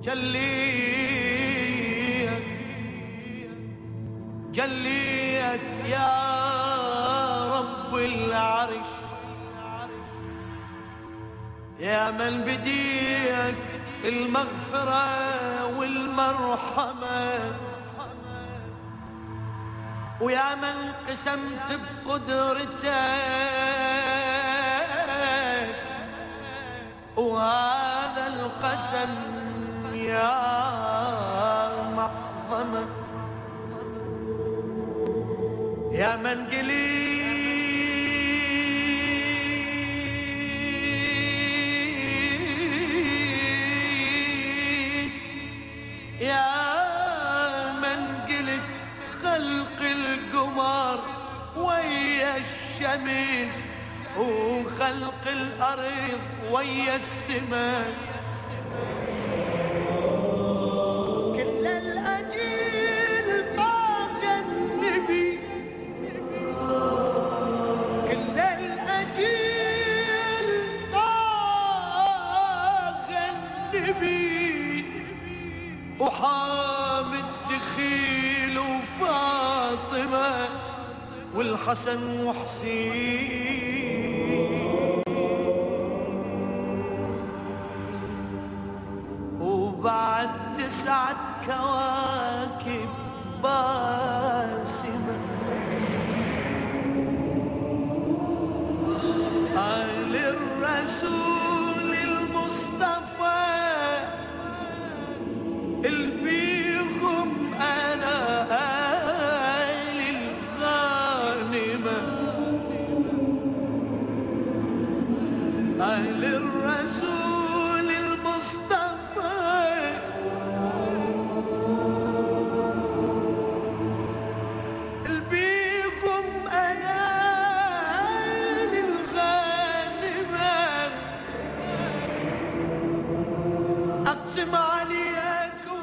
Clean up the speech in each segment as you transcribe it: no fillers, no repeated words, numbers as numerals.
جليت يا رب العرش، يا من بديك المغفرة والمرحمة، ويا من قسمت بقدرتك، وهذا القسم يا معظمة، يا من قليل يا من قلت خلق القمر ويا الشمس، وخلق الأرض ويا السماء، كل الأجيال طاق النبي، كل الأجيال طاق النبي، وحامد دخيل وفاطمة والحسن وحسين، وبعد 9 كواكب باسمة، آل الرسول المصطفى البيهم أنا آل الغانمة، آل الرسول المصطفى البيهم أنا آل الغانمة، أقسم عليكم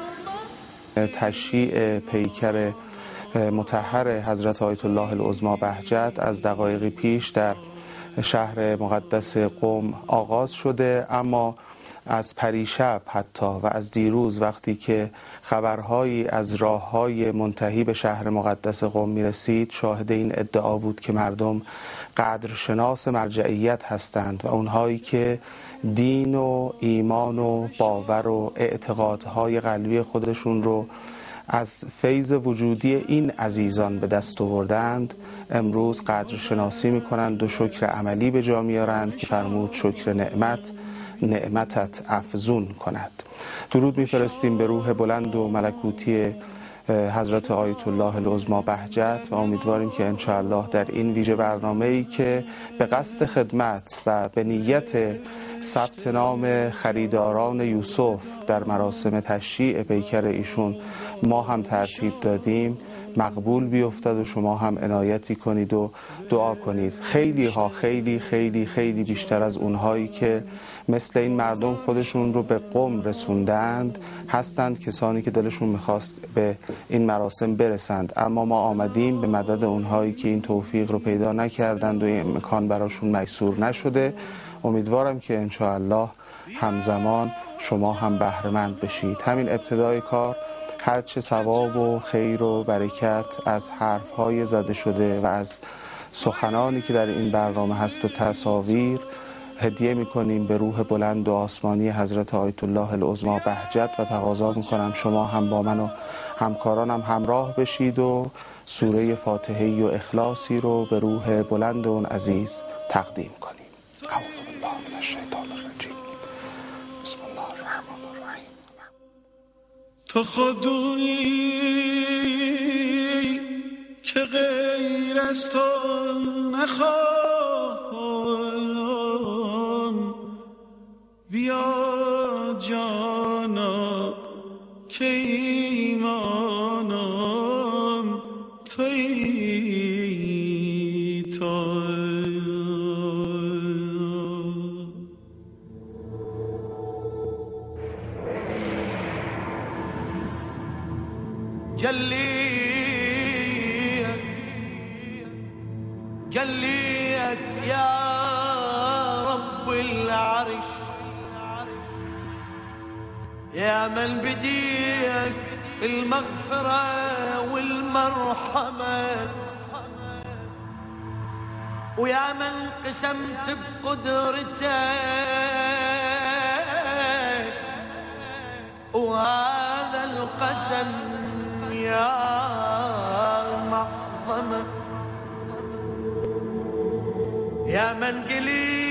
تشییع پیکر مطهر حضرت آیت الله العظمی بهجت از دقایقی پیش در شهر مقدس قم آغاز شده، اما از پریشب حتی و از دیروز وقتی که خبرهایی از راههای منتهی به شهر مقدس قم میرسید، شاهد این ادعا بود که مردم قدرشناس مرجعیت هستند و اونهایی که دین و ایمان و باور و اعتقادهای قلبی خودشون رو از فیض وجودی این عزیزان به دست آوردند، امروز قدرشناسی میکنند و شکر عملی به جا میارند که فرمود شکر نعمتت افزون کند. درود میفرستیم به روح بلند و ملکوتی حضرت آیت الله العظمی بهجت و امیدواریم که انشاءالله در این ویژه برنامه‌ای که به قصد خدمت و به نیت ثبت نام خریداران یوسف در مراسم تشییع پیکر ایشون ما هم ترتیب دادیم مقبول بیفتد و شما هم عنایتی کنید و دعا کنید. خیلی ها خیلی خیلی خیلی بیشتر از اونهایی که مثل این مردم خودشون رو به قم رسوندند هستند کسانی که دلشون میخواست به این مراسم برسند، اما ما آمدیم به مدد اونهایی که این توفیق رو پیدا نکردند و این امکان براشون میسور نشده. امیدوارم که انشاءالله همزمان شما هم بهره‌مند بشید. همین ابتدای کار هرچه ثواب و خیر و برکت از حرفهای زده شده و از سخنانی که در این برنامه هست و تصاویر هدیه میکنیم به روح بلند و آسمانی حضرت آیت الله العظمی بهجت و تقاضا میکنم شما هم با من و همکارانم همراه بشید و سوره فاتحه و اخلاصی رو به روح بلند اون عزیز تقدیم کنیم. اعوذ بالله من الشیطان الرجیم. بسم الله الرحمن الرحیم. تو خودی که غیر از تو نخواهم، بیا جانا که ایمانم تویی تو. جليت يا رب العرش، يا من بديك المغفرة والمرحمة، ويا من قسمت بقدرتك، وهذا القسم يا معظمة، يا من قليل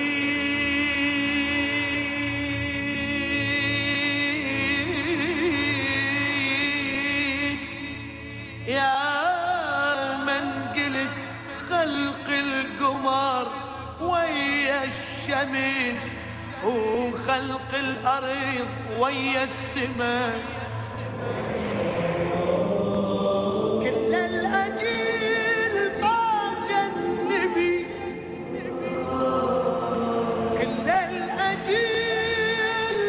يا من قلت خلق القمر ويا الشمس، وخلق الأرض ويا السماء، كل الأجيال طاق النبي، كل الأجيال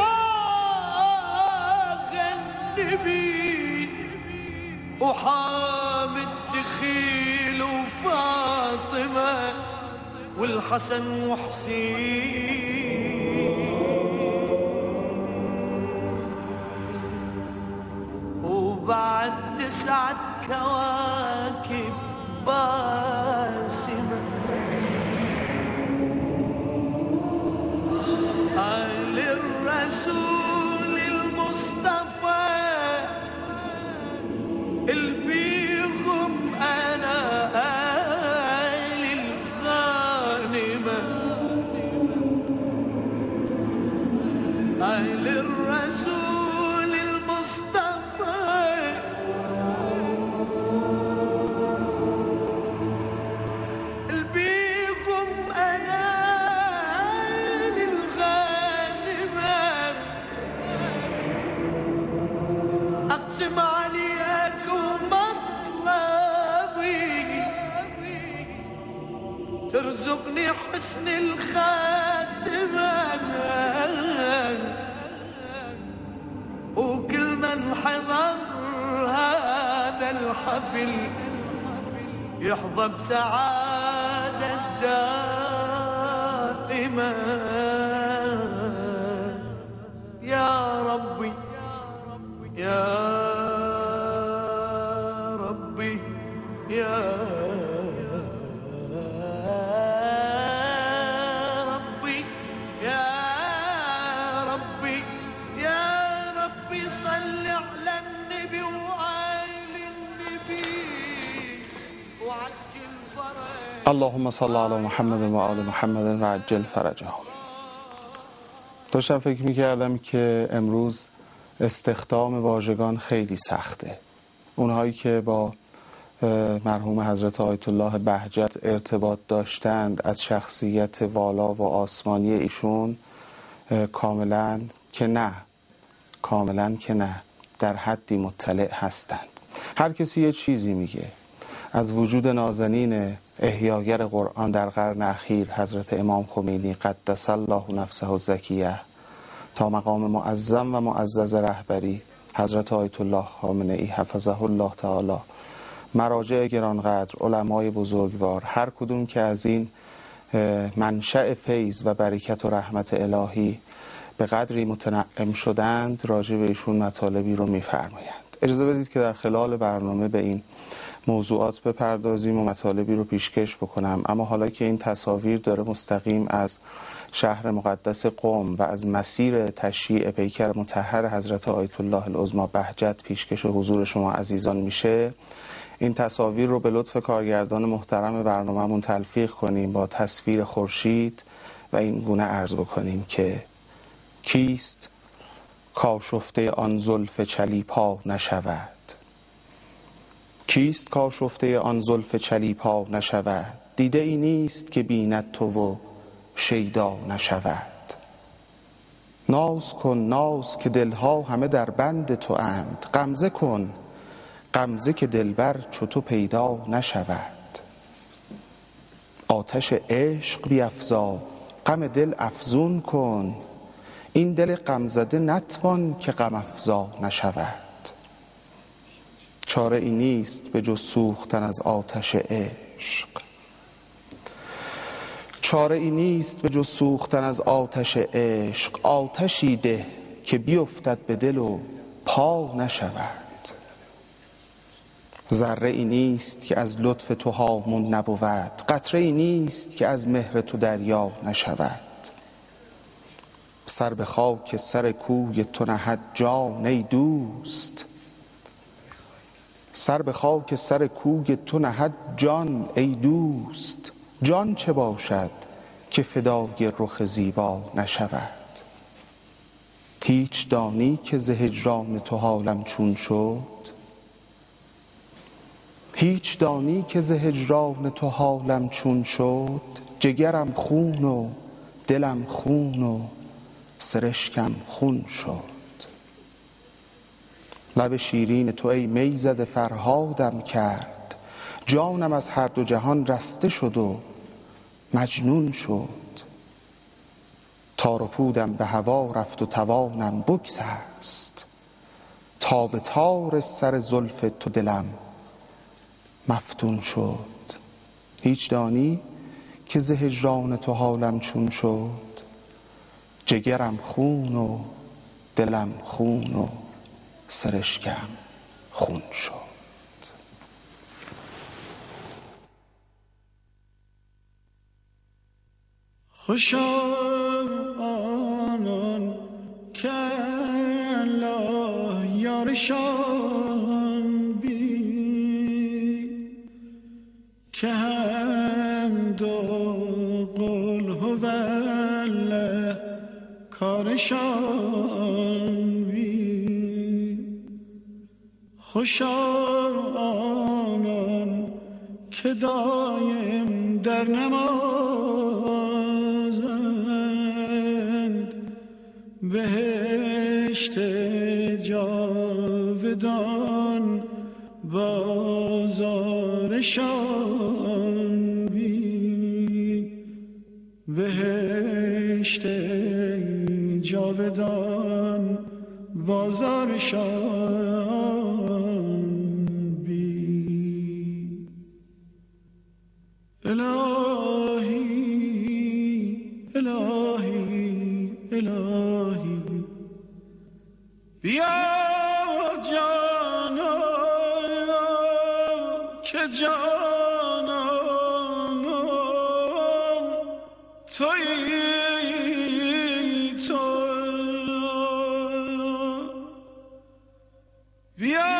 طاق النبي، وحامد دخيل وفاطمة والحسن وحسين، وبعد 9 كواكب باسمة، آل الرسول المصطفى البيهم أنا آل الغانمة، آل الرسول المصطفى البيهم أنا آل الغانمة، أقسم عليك ومطلبي ترزقني حسن الخاتمة، وكل من حضر هذا الحفل يحظى بسعادة دائمة. يا ربي يا ربي يا ربي يا ربي يا ربي صل على النبي وآل النبي وعجل فرج. اللهم صل علی محمد و آل محمد و عجل فرجهم. داشتم فکر میکردم که امروز استخدام واژگان خیلی سخته. اونهایی که با مرحوم حضرت آیت الله بهجت ارتباط داشتند از شخصیت والا و آسمانی ایشون کاملا که نه در حدی مطلع هستند. هر کسی یه چیزی میگه. از وجود نازنین احیاگر قرآن در قرن اخیر حضرت امام خمینی قدس الله نفسه الزکیه تا مقام معظم و معزز رهبری حضرت آیت الله خامنه‌ای حفظه الله تعالی، مراجع گرانقدر، علمای بزرگوار، هر کدوم که از این منشأ فیض و برکت و رحمت الهی به قدری متنعم شدند راجع به ایشون مطالبی رو میفرمایند. اجازه بدید که در خلال برنامه به این موضوعات بپردازیم و مطالبی رو پیشکش بکنم. اما حالا که این تصاویر داره مستقیم از شهر مقدس قم و از مسیر تشییع پیکر مطهر حضرت آیت الله العظمی بهجت پیشکش حضور شما عزیزان میشه، این تصاویر رو به لطف کارگردان محترم برنامه‌مون تلفیق کنیم با تصویر خورشید و این گونه عرض بکنیم که کیست کاشفته آن زلف چلیپا نشود؟ کیست کاشفته آن زلف چلیپا نشود؟ دیده ای نیست که بیند تو و شیدا نشود. ناز کن ناز که دلها همه در بند تو اند، غمزه کن غمزه که دلبر چو تو پیدا نشود. آتش عشق بیفزا غم دل افزون کن، این دل غمزده نتوان که غم افزا نشود. چاره ای نیست به جز سوختن از آتش عشق، چاره ای نیست به جز سوختن از آتش عشق. آتشی ده که بیفتد به دل و پا نشود. ذره ای نیست که از لطف تو هامون نبود، قطره ای نیست که از مهر تو دریا نشود. سر به خاک سر کوی تو نهد جان ای دوست، سر به خاک سر کوی تو نهد جان ای دوست. جان چه باشد که فدای رخ زیبا نشود. هیچ دانی که ز هجران تو حالم چون شد، هیچ دانی که ز هجران تو حالم چون شد. جگرم خون و دلم خون و سرشکم خون شد. لب شیرین تو ای میزد فرهادم کرد، جانم از هر دو جهان رسته شد و مجنون شد. تار و پودم به هوا رفت و توانم بگسست، تا به تار سر زلف تو دلم مفتون شد. هیچ دانی که ز هجران تو حالم چون شد. جگرم خون و دلم خون و سرشکم خون شد. خوشا آنان که الله یارشان بی، که هم دو قل هو الله کارشان بی. خوشا آنان که دایم در نمازند، بهشت جاودان بازارشان بی. بهشت جاودان بازارشان بی. الهی الهی الهی بیا جانا که جانانم تویی تو. بیا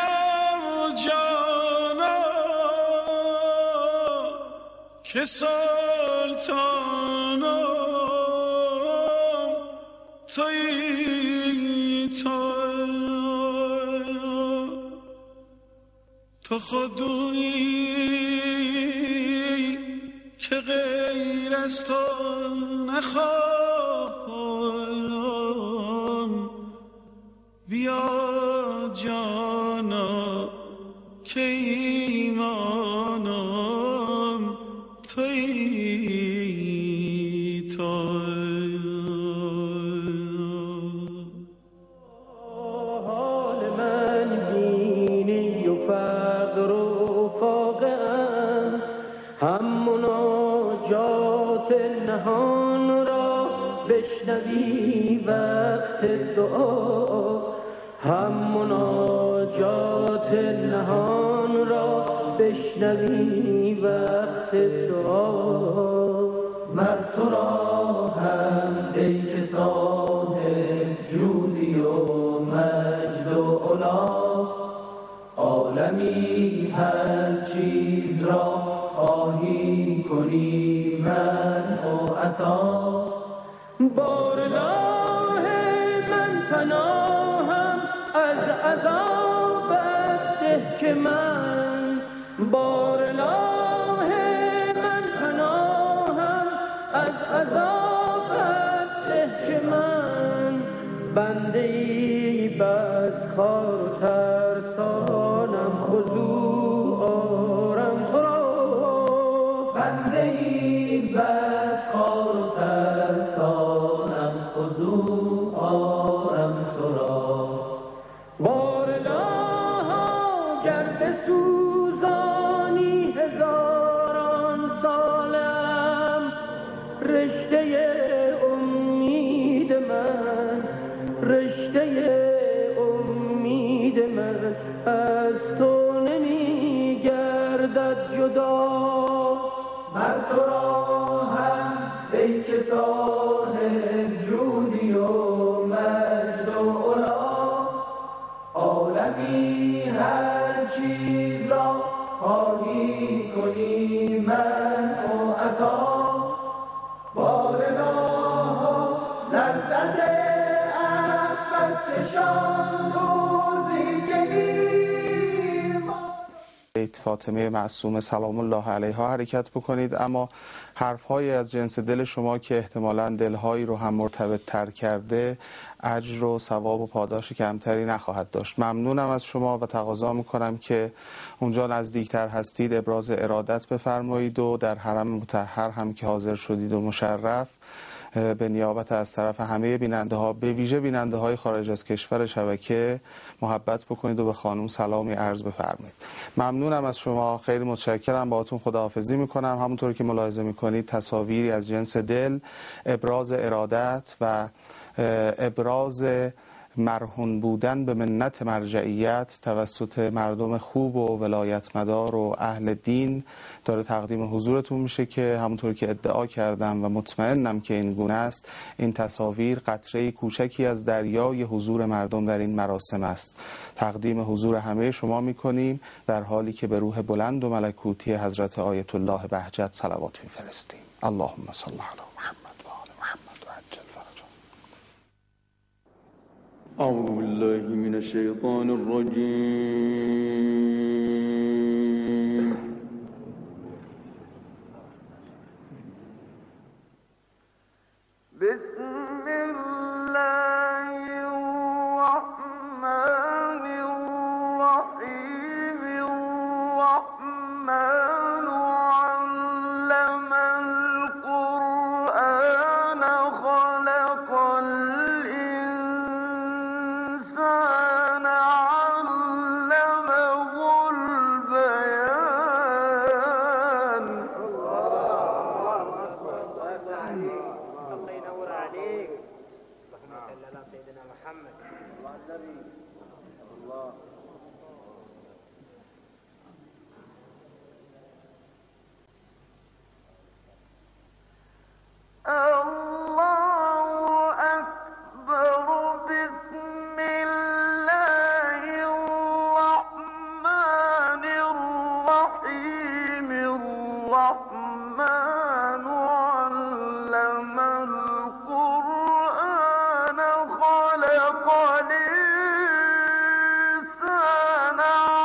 جانا که سلطانم تویی تو. تو خودی که غیر از تو نخواهم. بیا جانا که ایمانم تویی تو. حال من بینی و فقر و فاقه‌ام، هم مناجات نهان را بشنوی وقت دعا، هم مناجات نهان را بشنوی وقت دعا. مر تو را هم ای که صاحب جودی و مجد و علا، عالمی هر چیز را خواهی کنی منع و عطا. بارگاه من پناهم از عذابت ده که من، بارگاه من پناهم از عذابت ده که من. بنده ای بس خوار و ترسانم خضوع آرم تو را. بنده ای بس خوار و ترسانم خضوع آرم تو را. بارگاها گر بسوزانی هزاران سالم، رشته امید من رشته رشته امید من از تو نمی گردد جدا. من تو را هم ای که صاحب جودی و مجد و علا، عالمی هر چیز را خواهی کنی من و عطا. بارگاه لذت احمد چشان روزی که بیت فاطمه معصومه سلام الله علیها حرکت بکنید. اما حرف‌هایی از جنس دل شما که احتمالاً دل‌هایی رو هم مرتبط تر کرده، اجر و ثواب و پاداش کمتری نخواهد داشت. ممنونم از شما و تقاضا میکنم که اونجا نزدیکتر هستید ابراز ارادت بفرمایید و در حرم مطهر هم که حاضر شدید و مشرف، به نیابت از طرف همه بیننده ها، به ویژه بیننده های خارج از کشور شبکه، محبت بکنید و به خانم سلامی عرض بفرمایید. ممنونم از شما، خیلی متشکرم، باهاتون خداحافظی میکنم. همونطور که ملاحظه میکنید تصاویری از جنس دل، ابراز ارادت و ابراز مرهون بودن به منت مرجعیت توسط مردم خوب و ولایتمدار و اهل دین داره تقدیم حضورتون میشه که همونطور که ادعا کردم و مطمئنم که این گونه است، این تصاویر قطره کوچکی از دریای حضور مردم در این مراسم است. تقدیم حضور همه شما میکنیم در حالی که به روح بلند و ملکوتی حضرت آیت الله بهجت صلوات میفرستیم. اللهم صل علی محمد و آل محمد و عجل فرجهم. أعوذ بالله من الشيطان الرجيم. بسم الله الرحمن الرحيم. الرحمن علم القرآن خلق الإنسان علمه البيان. الله ينور عليك. اللهم صل على سيدنا محمد وعلى النبي. الله الله أكبر. بسم الله الرحمن الرحيم. الرحمن علم القرآن خلق الإنسان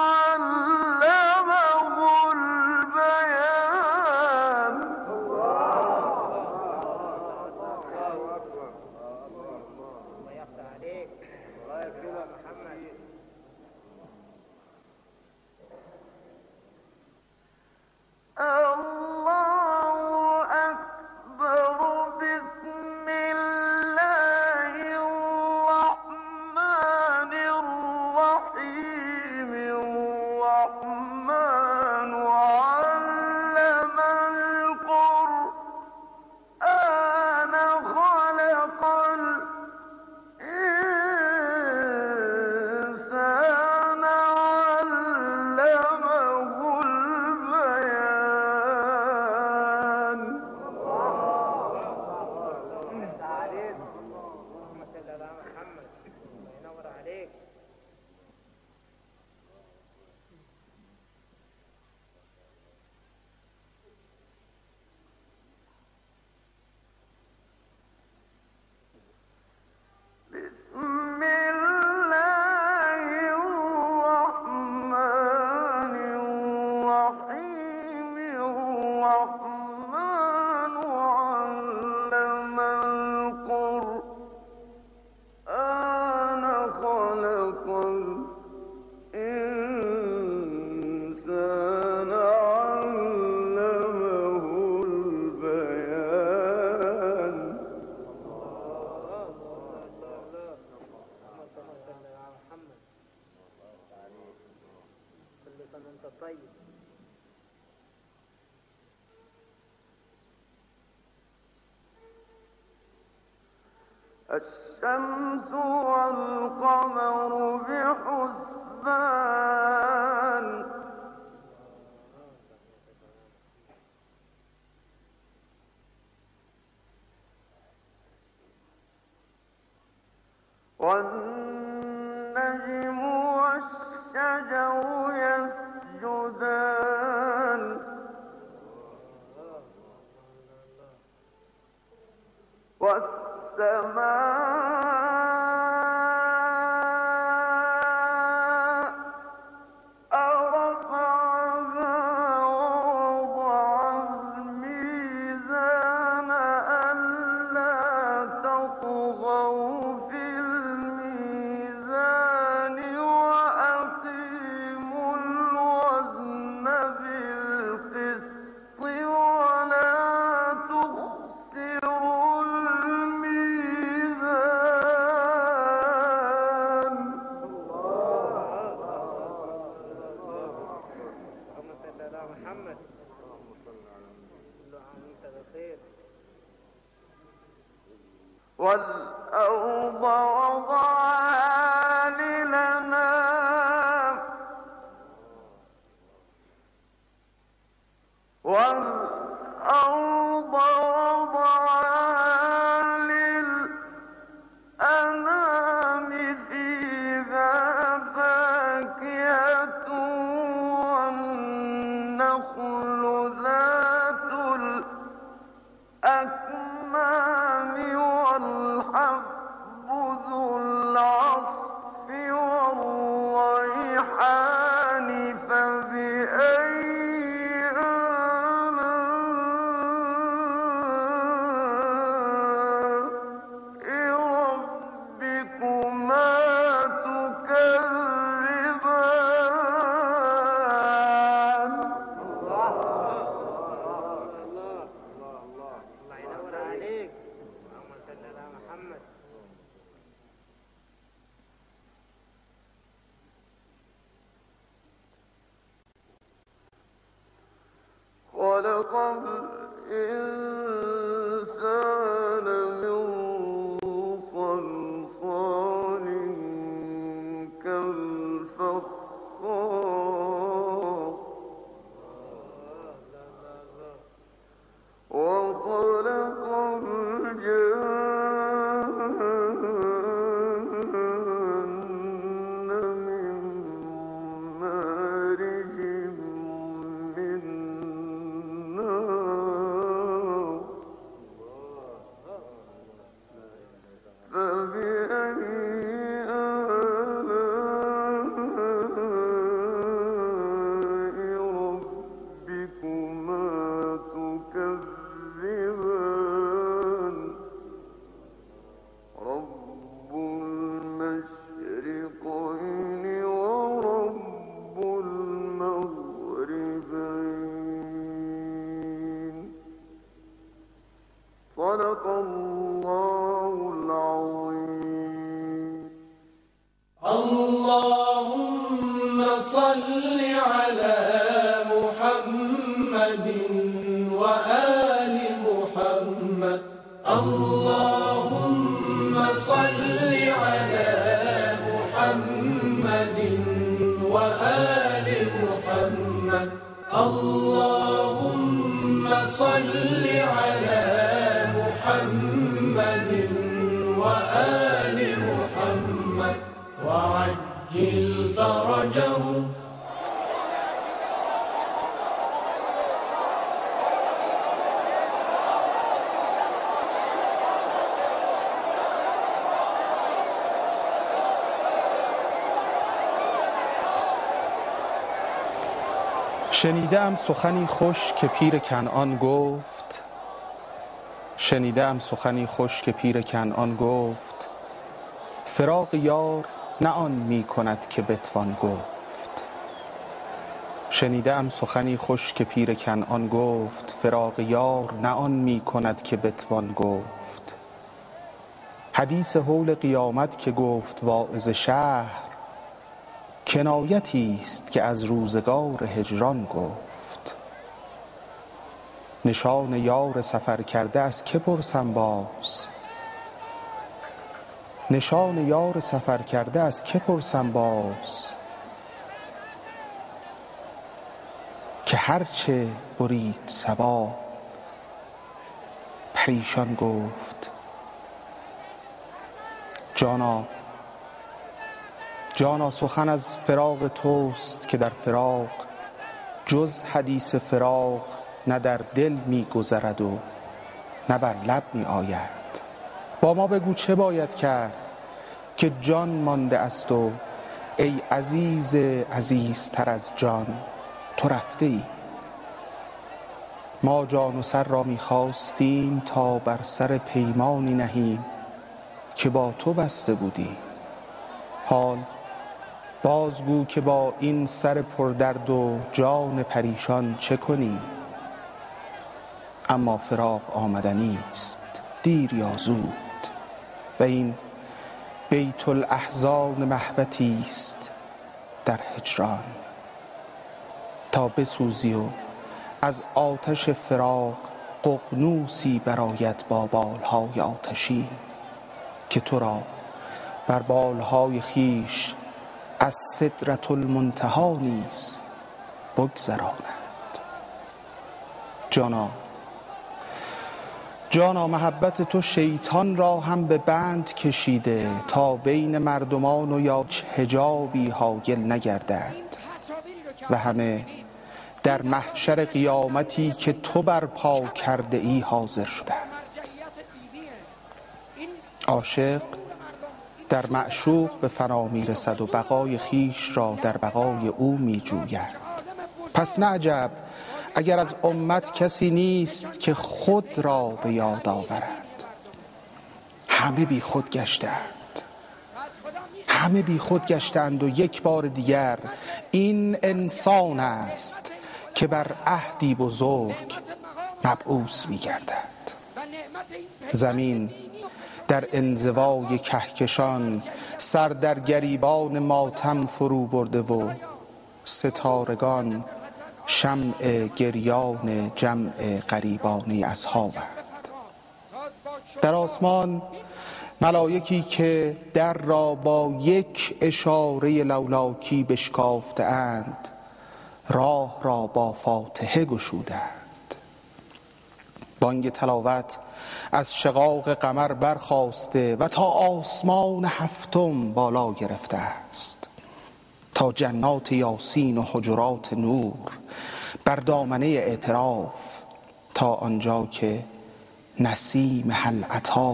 علمه البيان. الله يفتح عليك. الله يكرمك محمد. الله أكبر. بسم الله الرحمن الرحيم. الرحمن علم القرآن خلق الإنسان علمه البيان. عليك. اللهم صل على محمد. الله ينور عليك. بسم الله الرحمن الرحيم. الرحمن علم القرآن خلق الإنسان علمه البيان. اللهم صل على محمد. كل سنة وانت طيب. الشمس والقمر والنجم والشجر يسجدان والسماء رفعها ووضع الميزان ألا تطغوا في الميزان وأقيموا الوزن بالقسط ولا تخسروا الميزان. اللهم صل على محمد. كل عام وانت بخير. والأرض وضعها للأنام والأرض وضعها للأنام فيها فاكهة والنخل ذات الأكمام والحب ذو العصف والريحان فبأي آلاء ربكما تكذبان. الله ينور عليك. اللهم صل على محمد. خلق الإنسان من صلصال كالفخار وخلق الجن من مارج من نار فبأي آلاء ربكما تكذبان. رب المشرقين ورب المغربين. صدق الله العظيم. اللهم صل على محمد وآل محمد. اللهم صل على محمد وآل محمد. اللهم صل على محمد وآل محمد وعجل فرجه. شنیدم سخنی خوش که پیر کنعان گفت، شنیدم سخنی خوش که پیر کنعان گفت، فراق یار نه آن می کند که بتوان گفت. شنیدم سخنی خوش که پیر کنعان گفت، فراق یار نه آن می کند که بتوان گفت. حدیث هول قیامت که گفت واعظ شهر، کنایتی است که از روزگار هجران گفت. نشان یار سفر کرده از که پرسم باز، نشان یار سفر کرده از که پرسم باز، که هرچه برید صبا پریشان گفت. جانا جانا سخن از فراق توست که در فراق جز حدیث فراق نه در دل می گذرد و نه بر لب می آید. با ما بگو چه باید کرد که جان مانده است و ای عزیز عزیزتر از جان تو رفته ای. ما جان و سر را می خواستیم تا بر سر پیمانی نهیم که با تو بسته بودیم. حال بازگو که با این سر پردرد و جان پریشان چه کنی؟ اما فراق آمدنی است دیر یا زود و این بیت الاحزان محبتی است در هجران. تا بسوزی و از آتش فراق ققنوسی برآید با بالهای آتشین که تو را بر بالهای خیش از سدرة المنتهی نیز بگذراند. جانا محبت تو شیطان را هم به بند کشیده تا بین مردمان و یا حجابی حایل نگردد و همه در محشر قیامتی که تو برپا کرده ای حاضر شدند. عاشق در معشوق به فنا می رسد و بقای خیش را در بقای او می جوید. پس نه عجب اگر از امت کسی نیست که خود را به یاد آورد. همه بی خود گشتند و یک بار دیگر این انسان است که بر عهدی بزرگ مبعوث می گردد. زمین در انزوای کهکشان سر در گریبان ماتم فرو برده و ستارگان شمع گریان جمع غریبانه اصحابند. در آسمان ملائکی که در را با یک اشاره لولاکی بشکافته اند راه را با فاتحه گشودند. بانگ تلاوت از شقاق قمر برخاسته و تا آسمان هفتم بالا گرفته است، تا جنات یاسین و حجرات نور بر دامنه اعتراف، تا آنجا که نسیم هلعطا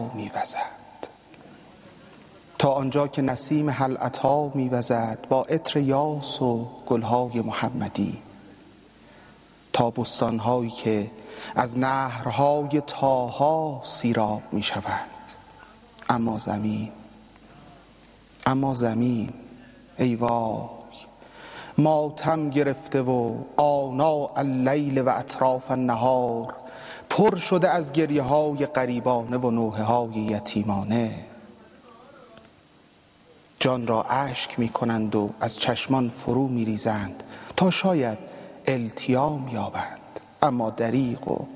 میوزد با عطر یاس و گلهای محمدی، تا بستانهایی که از نهرهای طاها سیراب می شوند. اما زمین ای وای ماتم گرفته و آناء اللیل و اطراف النهار پر شده از گریه های غریبانه و نوحه های یتیمانه. جان را اشک می کنند و از چشمان فرو می ریزند تا شاید التیام یابند. اما دریغ و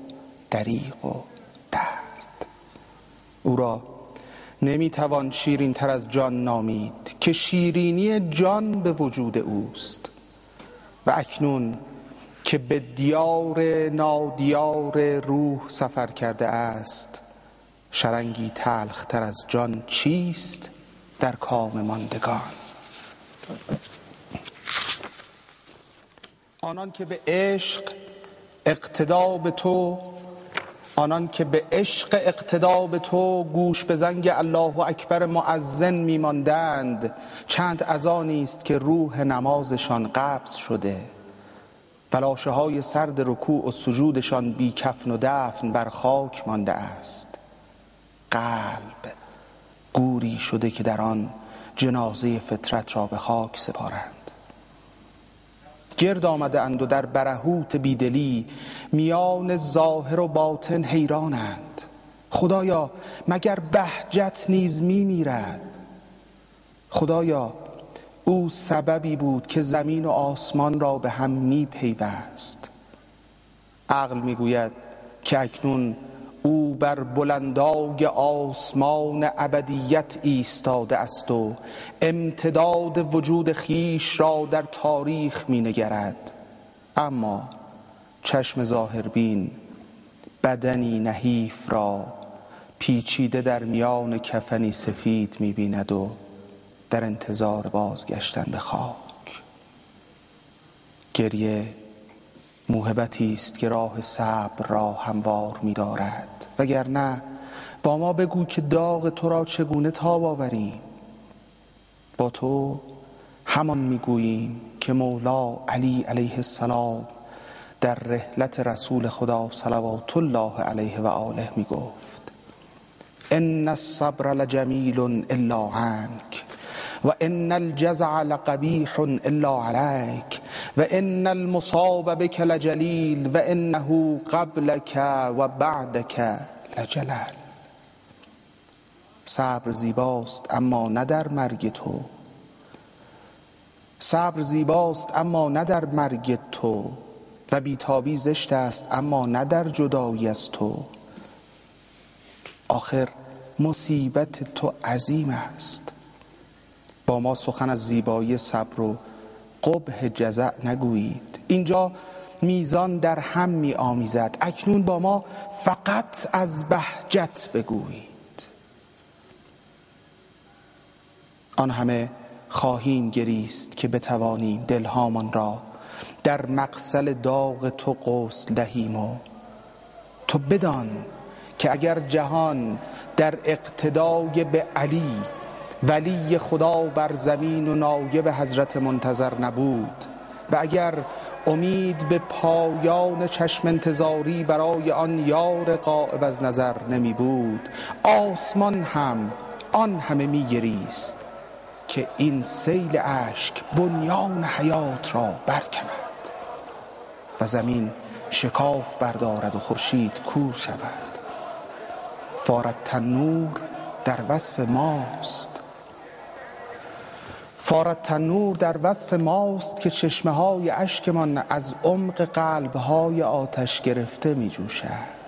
درد. او را نمی توان شیرین تر از جان نامید که شیرینی جان به وجود اوست. و اکنون که به دیار نادیار روح سفر کرده است، شرنگی تلخ تر از جان چیست در کام ماندگان؟ آنان که به عشق اقتدا به تو گوش به زنگ الله اکبر مؤذن می‌ماندند، چند اذانی است که روح نمازشان قبض شده و لاشه‌های سرد رکوع و سجودشان بی کفن و دفن بر خاک مانده است. قلب گوری شده که در آن جنازه فطرت را به خاک سپارند. گرد آمده اند و در برهوت بیدلی میان ظاهر و باطن حیرانند. خدایا مگر بهجت نیز میمیرد؟ خدایا او سببی بود که زمین و آسمان را به هم میپیوست. عقل میگوید که اکنون او بر بلندای آسمان ابدیت ایستاده است و امتداد وجود خیش را در تاریخ می نگرد. اما چشم ظاهربین بدنی نحیف را پیچیده در میان کفنی سفید می بیند و در انتظار بازگشتن به خاک. گریه موهبتی است که راه صبر را هموار می دارد. وگرنه با ما بگو که داغ تو را چگونه تاب آوریم. با تو همان میگوییم که مولا علی علیه السلام در رحلت رسول خدا صلوات الله علیه و آله می گفت: ان الصبر لجمیل الا عنک و ان الجزع لقبیح الا علیک و ان المصاب بک لجلیل و انه قبلک و بعدک لجلل. صبر زیباست اما نه در مرگ تو. صبر زیباست اما نه در مرگ تو و بیتابی زشت است اما نه در جدایی از تو. آخر مصیبت تو عظیم است. با ما سخن از زیبایی صبر و قبح جزع نگویید. اینجا میزان در هم می آمیزد. اکنون با ما فقط از بهجت بگویید. آن همه خواهیم گریست که بتوانیم دلهامان را در مغسل داغ تو غسل دهیم. و تو بدان که اگر جهان در اقتدای به علی ولی خدا بر زمین و نایب حضرت منتظر نبود و اگر امید به پایان چشم انتظاری برای آن یار غائب از نظر نمی بود، آسمان هم آن همه می گریست که این سیل اشک بنیان حیات را برکند و زمین شکاف بردارد و خورشید کور شود. فارت تنور در وصف ماست. فارت تنور در وصف ماست که چشمه های اشکمان از عمق قلب های آتش گرفته می جوشد.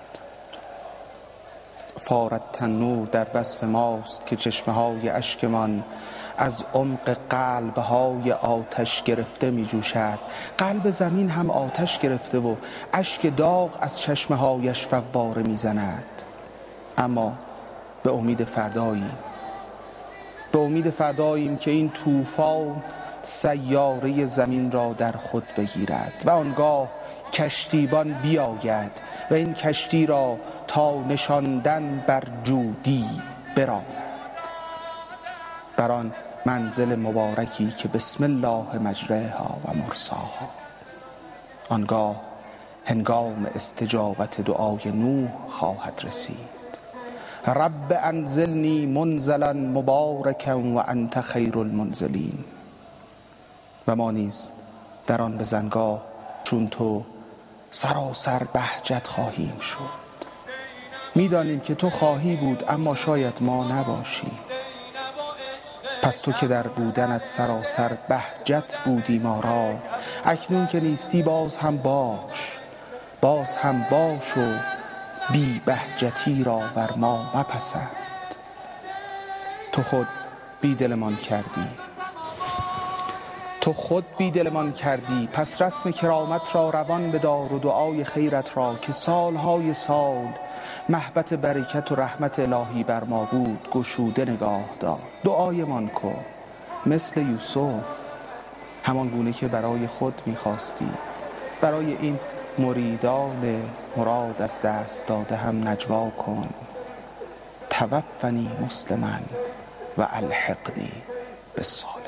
فارت تنور در وصف ماست که چشمه های اشکمان از عمق قلب های آتش گرفته می جوشد. قلب زمین هم آتش گرفته و اشک داغ از چشمه هایش فواره می زند. اما به امید فرداییم، به امید فرداییم که این طوفان سیاره زمین را در خود بگیرد و آنگاه کشتیبان بیاید و این کشتی را تا نشاندن بر جودی براند، بر آن منزل مبارکی که بسم الله مجریها و مرساها. آنگاه هنگام استجابت دعای نوح خواهد رسید: رب انزلنی منزلا مبارکا و انت خیر المنزلین. و ما نیز در آن بزنگاه چون تو سراسر بهجت خواهیم شد. میدانیم که تو خواهی بود اما شاید ما نباشی. پس تو که در بودنت سراسر بهجت بودی ما را، اکنون که نیستی باز هم باش، باز هم باش و بی بهجتی را بر ما مپسند. تو خود بیدلمان کردی، تو خود بیدلمان کردی، پس رسم کرامت را روان بدار و دعای خیرت را که سالهای سال محبت برکت و رحمت الهی بر ما بود گشوده نگاه دار. دعایمان کن مثل یوسف، همان گونه که برای خود می‌خواستی، برای این مریدان مراد از دست داده هم نجوا کن: توفنی مسلما و الحقنی بالصالحین.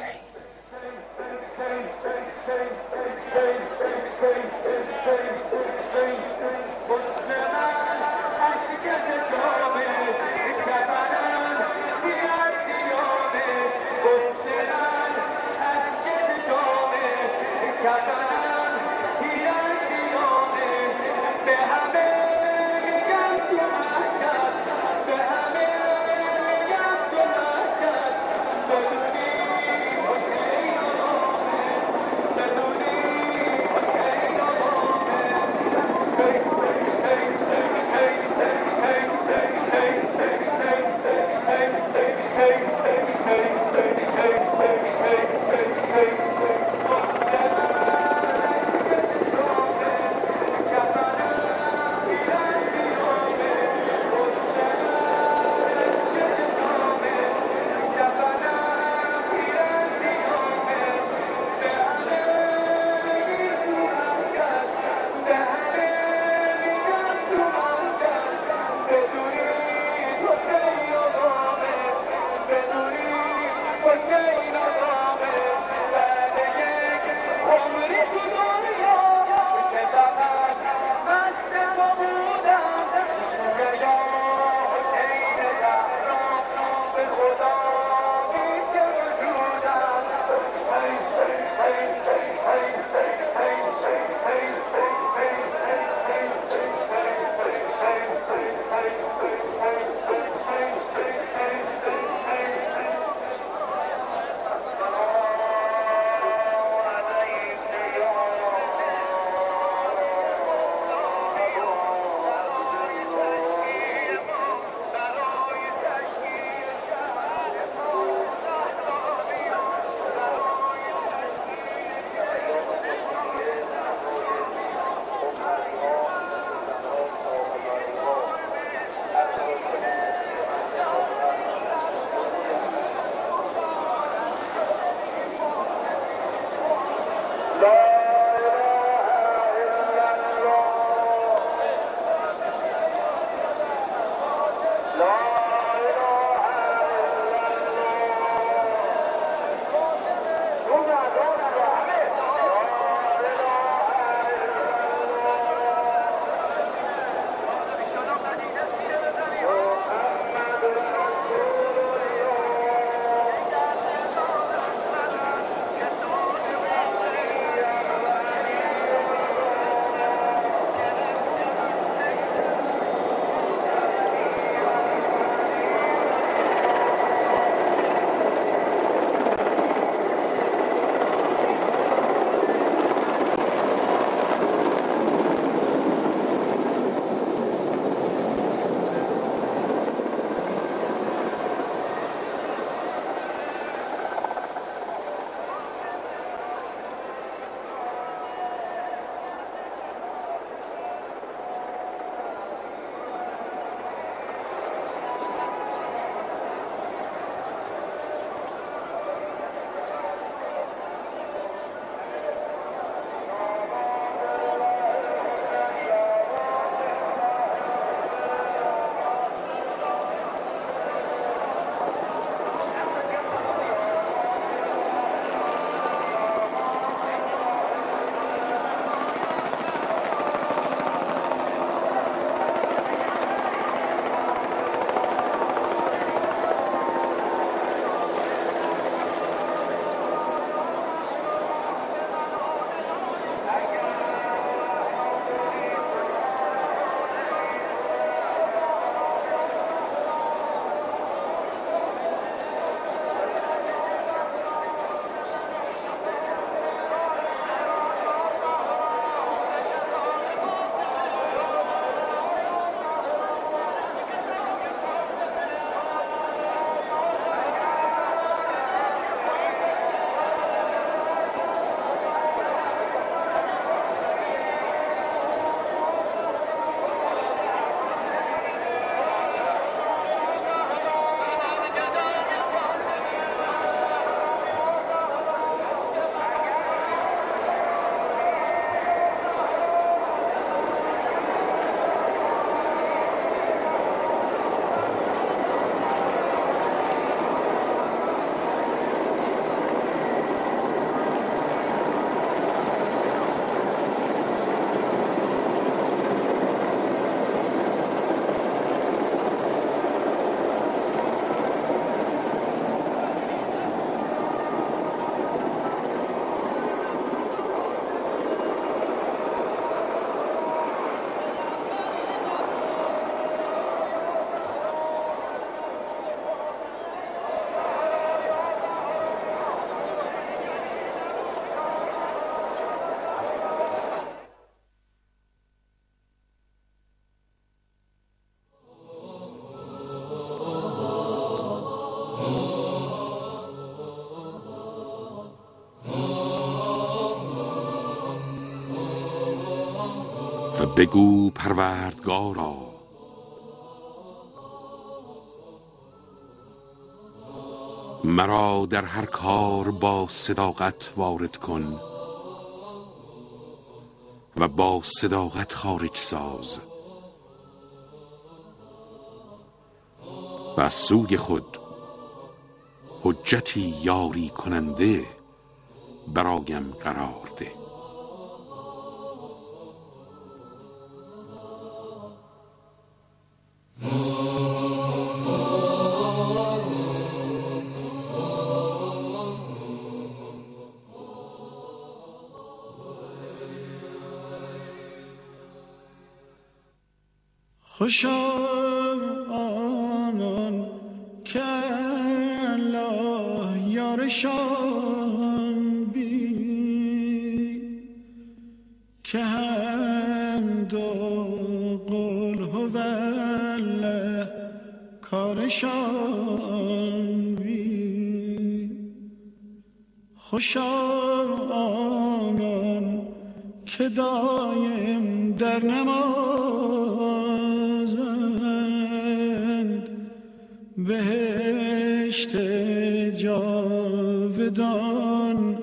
و بگو پروردگارا مرا در هر کار با صداقت وارد کن و با صداقت خارج ساز و از سوی خود حجتی یاری کننده برایم قرار ده. خوشا آنان که الله یارشان بی، که هم دو قل هو الله کارشان بی. خوشا آنان که دایم در نمازند، بهشت جاودان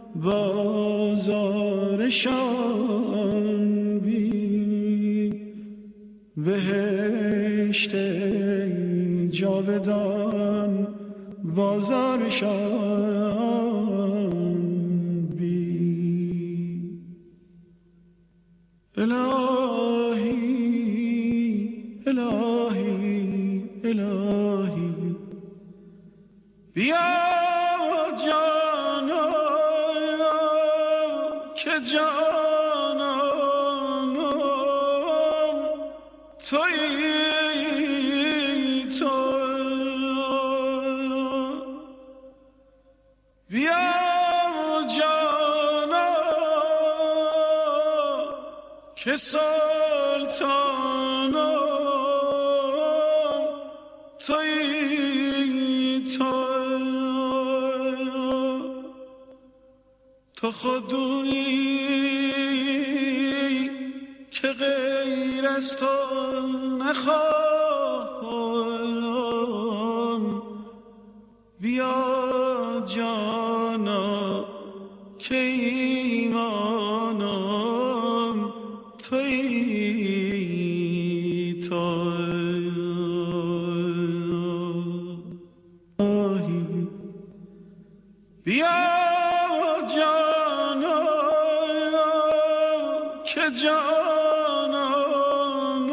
بازارشان بی، بهشت جاودان بازارشان بی. الهی الهی الهی بیا جانا که جانانم تویی تو. بیا جانا که سلطانم تویی تو. تو خودی که غیر از تو نخواهم. بیا جانا که ایمانم تویی تو. بیا جانا که جانانم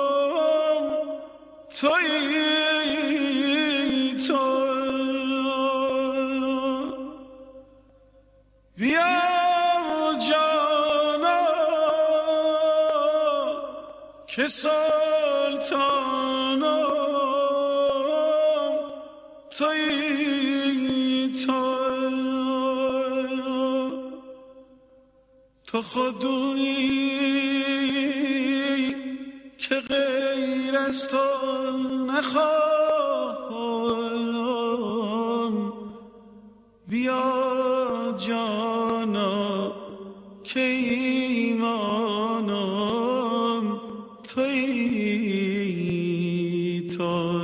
تویی تو. بیا جانا که سلطانم تویی تو. تو خودی که غیر از تو نخواهم. بیا جانا که ایمانم تویی تو.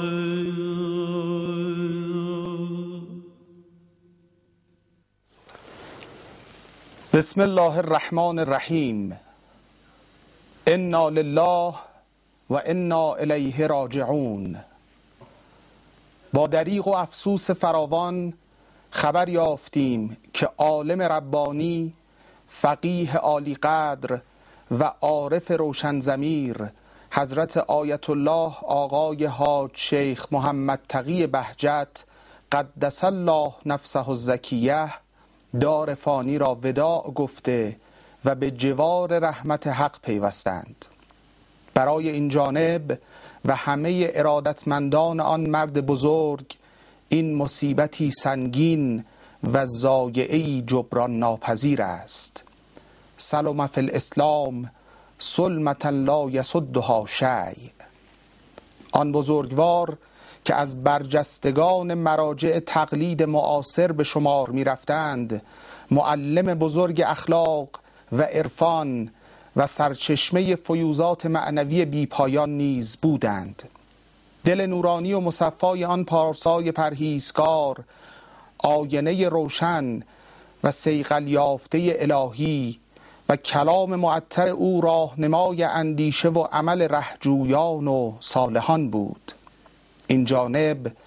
بسم الله الرحمن الرحیم. انا لله و انا الیه راجعون. با دریغ و افسوس فراوان خبر یافتیم که عالم ربانی، فقیه عالی قدر و عارف روشن ضمیر حضرت آیت الله آقای حاج شیخ محمد تقی بهجت قدس الله نفسه الزکیه دار فانی را وداع گفته و به جوار رحمت حق پیوستند. برای این جانب و همه ارادتمندان آن مرد بزرگ این مصیبتی سنگین و ضایعه‌ای جبران ناپذیر است. سلم فی الاسلام سلمة لا یسدها شیء. آن بزرگوار که از برجستگان مراجع تقلید معاصر به شمار می رفتند، معلم بزرگ اخلاق و عرفان و سرچشمه فیوزات معنوی بیپایان نیز بودند. دل نورانی و مصفای آن پارسای پرهیزکار، آینه روشن و صیقل یافته الهی و کلام معطر او راهنمای اندیشه و عمل رهجویان و صالحان بود. این جانب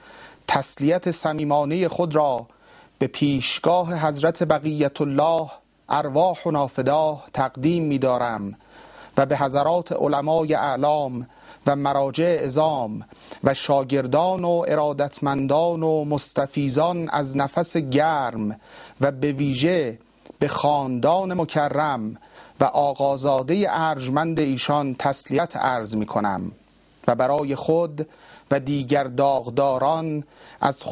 تسلیت صمیمانه خود را به پیشگاه حضرت بقیت الله ارواحنا فداه تقدیم می دارم و به حضرات علمای اعلام و مراجع عظام و شاگردان و ارادتمندان و مستفیضان از نفس گرم و به ویژه به خاندان مکرم و آقازاده ارجمند ایشان تسلیت عرض می کنم و برای خود و دیگر داغداران از